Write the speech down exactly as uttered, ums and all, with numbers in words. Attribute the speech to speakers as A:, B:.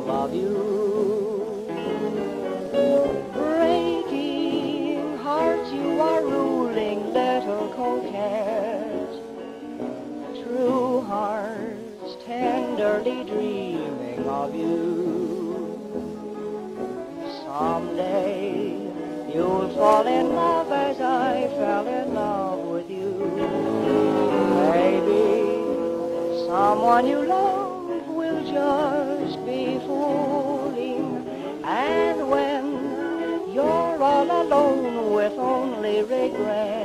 A: of you. Breaking hearts you are ruling, little coquette. True hearts tenderly dreaming of you. Someday you'll fall in love as I fell in love with you. Maybe someone you love will just be fooling, and when you're all alone with only regret,